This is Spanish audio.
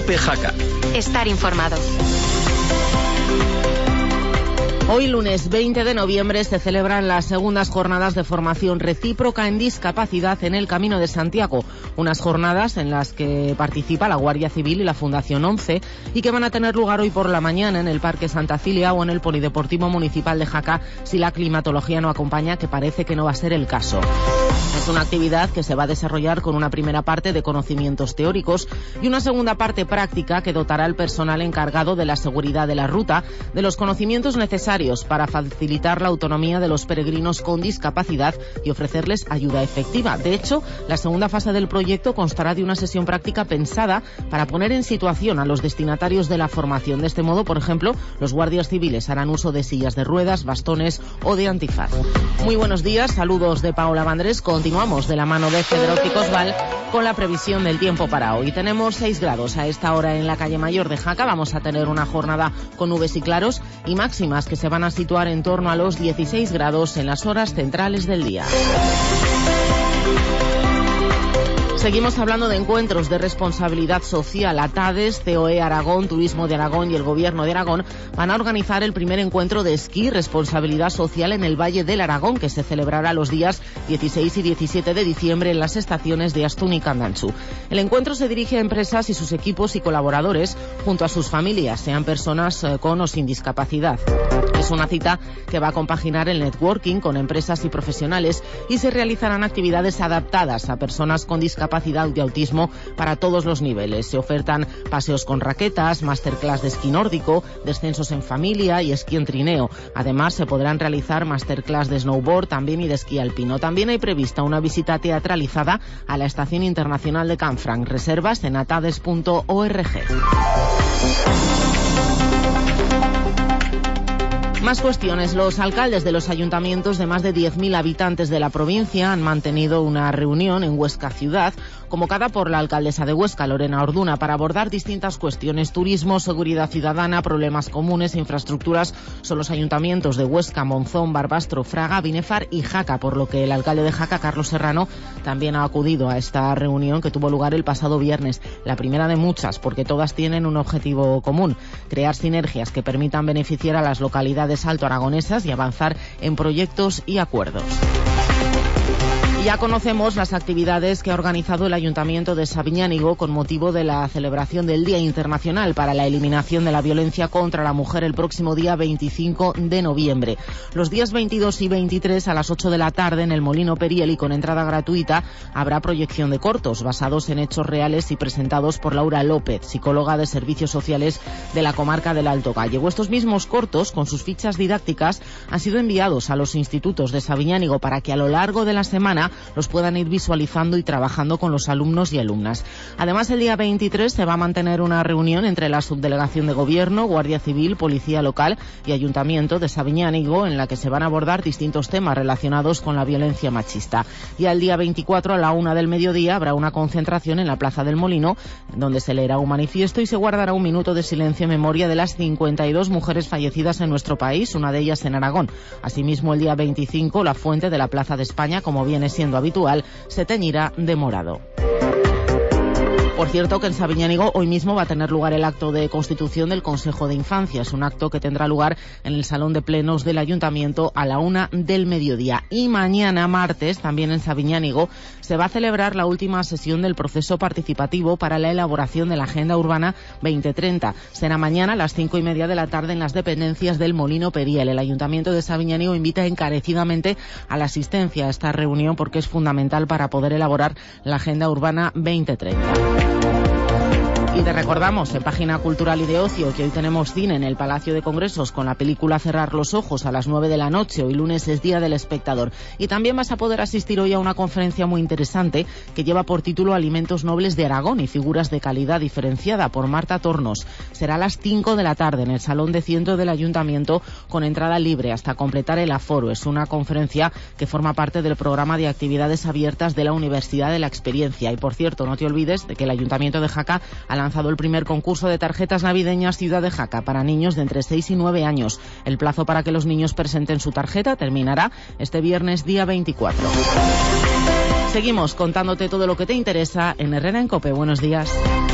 COPE Jaca. Estar informado. Hoy, lunes 20 de noviembre, se celebran las segundas jornadas de formación recíproca en discapacidad en el Camino de Santiago. Unas jornadas en las que participa la Guardia Civil y la Fundación 11 y que van a tener lugar hoy por la mañana en el Parque Santa Cilia o en el Polideportivo Municipal de Jaca, si la climatología no acompaña, que parece que no va a ser el caso. Es una actividad que se va a desarrollar con una primera parte de conocimientos teóricos y una segunda parte práctica que dotará al personal encargado de la seguridad de la ruta de los conocimientos necesarios para facilitar la autonomía de los peregrinos con discapacidad y ofrecerles ayuda efectiva. De hecho, la segunda fase del proyecto constará de una sesión práctica pensada para poner en situación a los destinatarios de la formación. De este modo, por ejemplo, los guardias civiles harán uso de sillas de ruedas, bastones o de antifaz. Muy buenos días, saludos de Paola Vandrés. Continuamos de la mano de Federópticos Val con la previsión del tiempo para hoy. Tenemos 6 grados a esta hora en la calle Mayor de Jaca. Vamos a tener una jornada con nubes y claros y máximas que se van a situar en torno a los 16 grados en las horas centrales del día. Seguimos hablando de encuentros de responsabilidad social. ATADES, COE Aragón, Turismo de Aragón y el Gobierno de Aragón van a organizar el primer encuentro de esquí responsabilidad social en el Valle del Aragón, que se celebrará los días 16 y 17 de diciembre en las estaciones de Astún y Candanchú. El encuentro se dirige a empresas y sus equipos y colaboradores junto a sus familias, sean personas con o sin discapacidad. Es una cita que va a compaginar el networking con empresas y profesionales y se realizarán actividades adaptadas a personas con discapacidad y autismo para todos los niveles. Se ofertan paseos con raquetas, masterclass de esquí nórdico, descensos en familia y esquí en trineo. Además, se podrán realizar masterclass de snowboard también y de esquí alpino. También hay prevista una visita teatralizada a la Estación Internacional de Canfranc. Reservas en atades.org. Más cuestiones. Los alcaldes de los ayuntamientos de más de 10.000 habitantes de la provincia han mantenido una reunión en Huesca Ciudad, convocada por la alcaldesa de Huesca, Lorena Orduna, para abordar distintas cuestiones: turismo, seguridad ciudadana, problemas comunes, infraestructuras. Son los ayuntamientos de Huesca, Monzón, Barbastro, Fraga, Binefar y Jaca, por lo que el alcalde de Jaca, Carlos Serrano, también ha acudido a esta reunión que tuvo lugar el pasado viernes. La primera de muchas, porque todas tienen un objetivo común: crear sinergias que permitan beneficiar a las localidades altoaragonesas y avanzar en proyectos y acuerdos. Ya conocemos las actividades que ha organizado el Ayuntamiento de Sabiñánigo con motivo de la celebración del Día Internacional para la Eliminación de la Violencia contra la Mujer el próximo día 25 de noviembre. Los días 22 y 23 a las 8 de la tarde en el Molino Periel y con entrada gratuita habrá proyección de cortos basados en hechos reales y presentados por Laura López, psicóloga de Servicios Sociales de la comarca del Alto Gallego. Estos mismos cortos, con sus fichas didácticas, han sido enviados a los institutos de Sabiñánigo para que a lo largo de la semana los puedan ir visualizando y trabajando con los alumnos y alumnas. Además, el día 23 se va a mantener una reunión entre la Subdelegación de Gobierno, Guardia Civil, Policía Local y Ayuntamiento de Sabiñánigo, en la que se van a abordar distintos temas relacionados con la violencia machista. Y al día 24 a la 1 del mediodía habrá una concentración en la Plaza del Molino, donde se leerá un manifiesto y se guardará un minuto de silencio en memoria de las 52 mujeres fallecidas en nuestro país, una de ellas en Aragón. Asimismo, el día 25 la fuente de la Plaza de España, como viene siendo habitual, se teñirá de morado. Por cierto, que en Sabiñánigo hoy mismo va a tener lugar el acto de constitución del Consejo de Infancia. Es un acto que tendrá lugar en el Salón de Plenos del Ayuntamiento a la 1 del mediodía. Y mañana, martes, también en Sabiñánigo, se va a celebrar la última sesión del proceso participativo para la elaboración de la Agenda Urbana 2030. Será mañana a las 5:30 de la tarde en las dependencias del Molino Periel. El Ayuntamiento de Sabiñánigo invita encarecidamente a la asistencia a esta reunión porque es fundamental para poder elaborar la Agenda Urbana 2030. Y te recordamos en Página Cultural y de Ocio que hoy tenemos cine en el Palacio de Congresos con la película Cerrar los ojos a las 9 de la noche. Hoy lunes es Día del Espectador. Y también vas a poder asistir hoy a una conferencia muy interesante que lleva por título Alimentos Nobles de Aragón y Figuras de Calidad Diferenciada, por Marta Tornos. Será a las 5 de la tarde en el Salón de Ciento del Ayuntamiento con entrada libre hasta completar el aforo. Es una conferencia que forma parte del programa de actividades abiertas de la Universidad de la Experiencia. Y por cierto, no te olvides de que el Ayuntamiento de Jaca ha lanzado el primer concurso de tarjetas navideñas Ciudad de Jaca para niños de entre 6 y 9 años. El plazo para que los niños presenten su tarjeta terminará este viernes día 24. Seguimos contándote todo lo que te interesa en Herrera en COPE. Buenos días.